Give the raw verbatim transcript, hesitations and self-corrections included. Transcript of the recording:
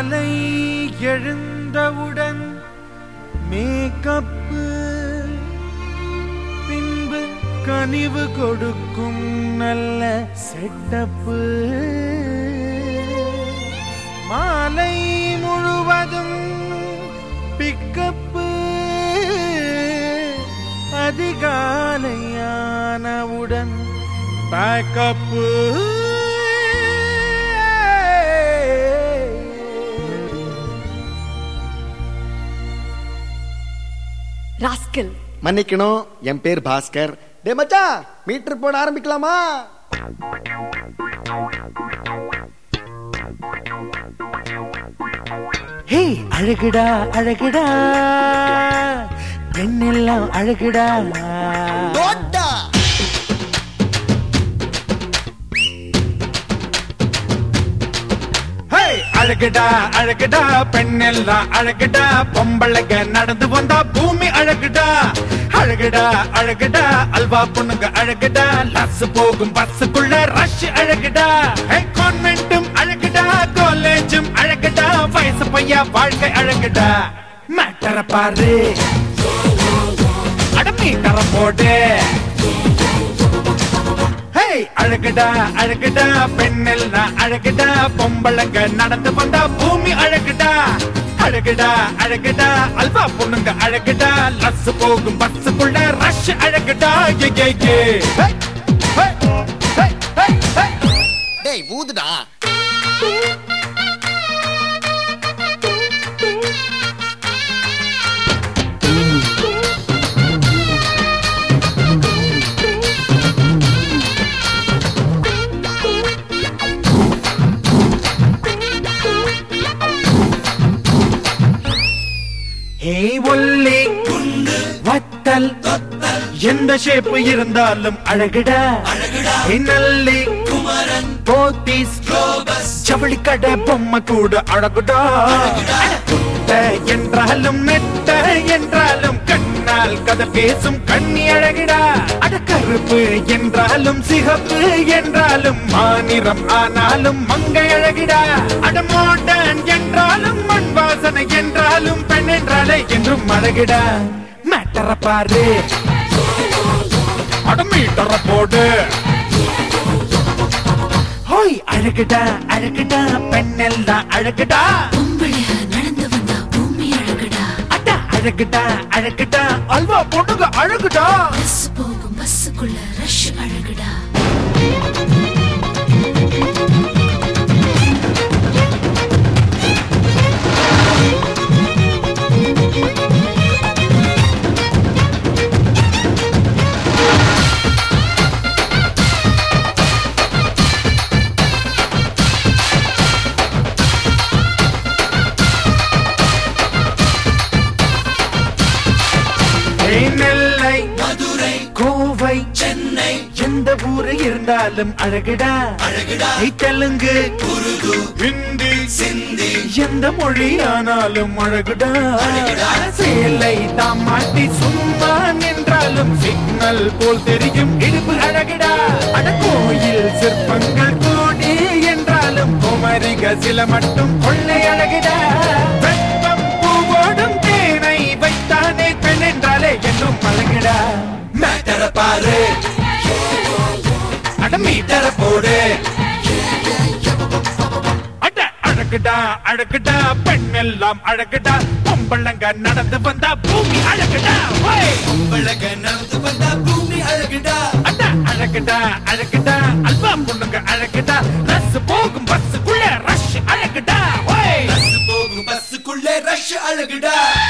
காலை எழுந்தவுடன் மேக்கப்பு, பின்பு கனிவு கொடுக்கும் நல்ல செட்டப்பு. மாலை முழுவதும் பிக்கப்பு, அதிகாலையானவுடன் பேக்கப்பு. ராஸ்கல். மன்னிக்கணும், என் பேர் பாஸ்கர். டே மச்சா, மீட்டர் போட ஆரம்பிக்கலாமா? ஹே அழகுடா அழகுடா, பெண்ணெல்லாம் அழகுடா. அழகுடா அழகுடா, பெண்ணெல்லாம் அழகுடா. பொம்பளைங்க நடந்து வந்தா பூமி அழகுடா. அழகுடா அழகுடா, அல்வா பொண்ணுங்க அழகுடா. லஸ் போகும் பஸ்ஸுக்குள்ள ரஷ் அழகுடா. கான்வென்ட்டும் அழகுடா, காலேஜும் அழகுடா. வயசு பையா வாழ்க்கை அழகுடா. மேட்டர பாரு, அடமீட்டர போடு. அழகுடா அழகுடா, பெண்ணெல்லாம் அழகுடா. பொம்பளைங்க நடந்து வந்தா பூமி அழகுடா. அழகுடா அழகுடா, அல்வா பொண்ணுங்க அழகுடா. லஸ் போகும் பஸ்ஸுக்குள்ள ரஷ் அழகுடா. டேய் ஊதுடா. ஒல்லி வத்தல் எந்த ஷேப் இருந்தாலும் அழகுடா. நல்லி போத்தீஸ் ஜவுளி கடை பொம்மை கூட அழகுடா. என்றாலும் நெட்ட என்றாலும் கண்ணால் கதை பேசும் கண்ணி அழகுடா. அட கருப்பு என்றாலும் சிகப்பு என்றாலும் மாநிறம் ஆனாலும் மங்கை அழகுடா. அட மாடன் என்றாலும் மண் வாசனை என்றாலும் பெண் என்றாலே என்றும் அழகுடா. மேட்டர பாரு, அட மீட்டர போடு. ஹோய் அழகுடா அழகுடா, பெண்ணெல்லாம் அழகுடா. பொம்பளையா நடந்து வந்தா பூமி அழகுடா. அட அழகுடா அழகுடா, அல்வா பொண்ணுங்க அழகுடா. பஸ் போகும் பஸ்ஸுக்குள்ள ரஷ் அழகுடா. நெல்லை, மதுரை, கோவை, சென்னை எந்த ஊரு இருந்தாலும் அழகுடா. தெலுங்கு, உருது, ஹிந்தி, சிந்தி எந்த மொழி ஆனாலும் அழகுடா. சேலை தாமாட்டி சும்மா நின்றாலும் சிக்னல் போல் தெரியும் இடுப்பு அழகுடா. அட கோயில் சிற்பங்கள் கோடி என்றாலும் குமரிக சில மட்டும் கொள்ளை அழகுடா. வெப்பம் பூவோடும் தேனை வைத்தானே பெண் என்றாலே என்னும் அழகுடா. மேட்டர பாரு, அட மீட்டர போடு. அட அழகுடா அழகுடா, பெண்ணெல்லாம் அழகுடா. பொம்பளைங்க நடந்து வந்தா பூமி அழகுடா. பொம்பளைங்க நடந்து வந்தா பூமி அழகுடா. அட அழகுடா அழகுடா, அல்வா பொண்ணுங்க அழகுடா. ரஸ் போகும் பஸ்ஸுக்குள்ள ரஷ் அழகுடா. பஸ் போகும் பஸ்ஸுக்குள்ள ரஷ் அழகுடா.